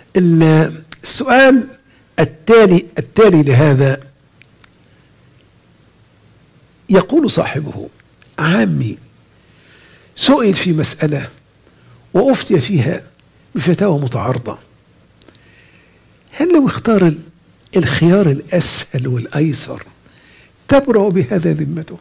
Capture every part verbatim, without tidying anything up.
السؤال التالي التالي لهذا، يقول صاحبه: عامي سئل في مسألة وأفتي فيها بفتاوى متعارضة، هل لو اختار الخيار الأسهل والأيسر تبرأ بهذا ذمته؟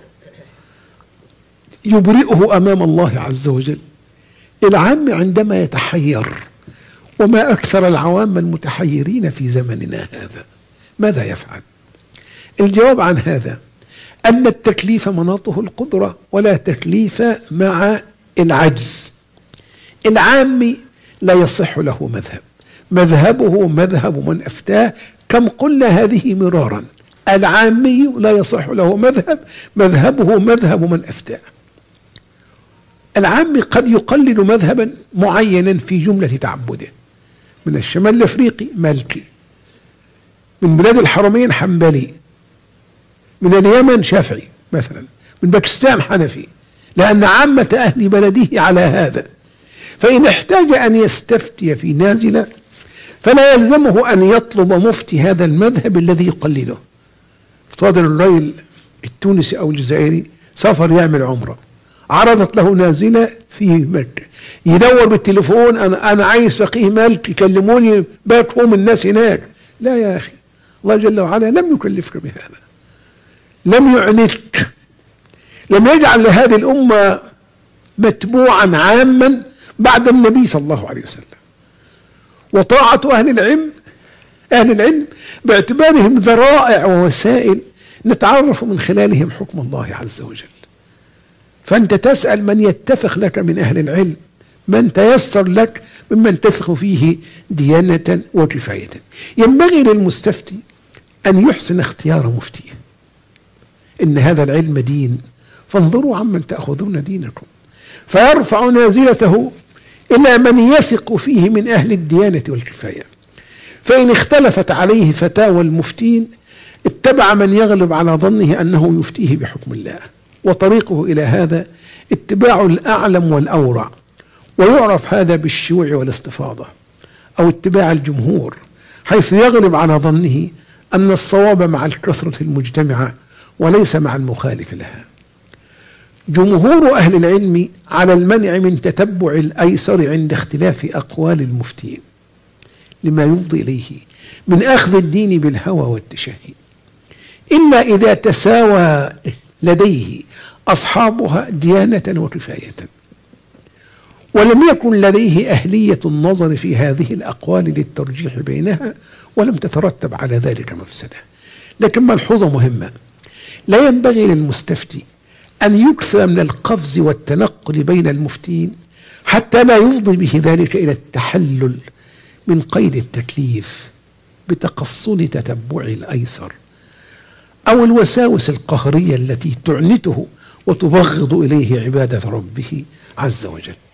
يبرئه أمام الله عز وجل. العام عندما يتحير، وما أكثر العوام المتحيرين في زمننا هذا، ماذا يفعل؟ الجواب عن هذا أن التكليف مناطه القدرة، ولا تكليف مع العجز. العامي لا يصح له مذهب، مذهبه مذهب من أفتاه، كم قلنا هذه مرارا. العامي لا يصح له مذهب، مذهبه مذهب من أفتاه. العامي قد يقلد مذهبا معينا في جملة تعبده، من الشمال الأفريقي مالكي، من بلاد الحرمين حنبلي، من اليمن شافعي مثلا، من باكستان حنفي، لأن عامة أهل بلده على هذا. فإن احتاج أن يستفتي في نازلة فلا يلزمه أن يطلب مفتي هذا المذهب الذي يقلده. افترض الرجل التونسي أو الجزائري سافر يعمل عمرة، عرضت له نازلة في مكة، يدور بالتليفون: أنا أنا عايز فقيه مالك يكلموني باك هم الناس هناك. لا يا أخي، الله جل وعلا لم يكلفك بهذا، لم يعنتك، لم يجعل لهذه الأمة متبوعا عاما بعد النبي صلى الله عليه وسلم. وطاعة أهل العلم أهل العلم باعتبارهم ذرائع ووسائل نتعرف من خلالهم حكم الله عز وجل. فأنت تسأل من يتفق لك من أهل العلم، من تيسر لك ممن تثق فيه ديانة وكفاية. ينبغي للمستفتي أن يحسن اختيار مفتيه. إن هذا العلم دين، فانظروا عمن تأخذون دينكم، فيرفع نازلته إلى من يثق فيه من أهل الديانة والكفاية. فإن اختلفت عليه فتاوى المفتين اتبع من يغلب على ظنه أنه يفتيه بحكم الله، وطريقه إلى هذا اتباع الأعلم والأورع، ويعرف هذا بالشيوع والاستفاضة، أو اتباع الجمهور، حيث يغلب على ظنه أن الصواب مع الكثرة المجتمعة وليس مع المخالف لها. جمهور أهل العلم على المنع من تتبع الأيسر عند اختلاف أقوال المفتين، لما يفضي إليه من أخذ الدين بالهوى والتشهي، إلا إذا تساوى لديه أصحابها ديانة وكفاية، ولم يكن لديه أهلية النظر في هذه الأقوال للترجيح بينها، ولم تترتب على ذلك مفسدة. لكن ملحوظة مهمة: لا ينبغي للمستفتي أن يكثر من القفز والتنقل بين المفتين حتى لا يفضي به ذلك إلى التحلل من قيد التكليف بتقصد تتبع الأيسر، أو الوساوس القهرية التي تعنته وتبغض إليه عبادة ربه عز وجل.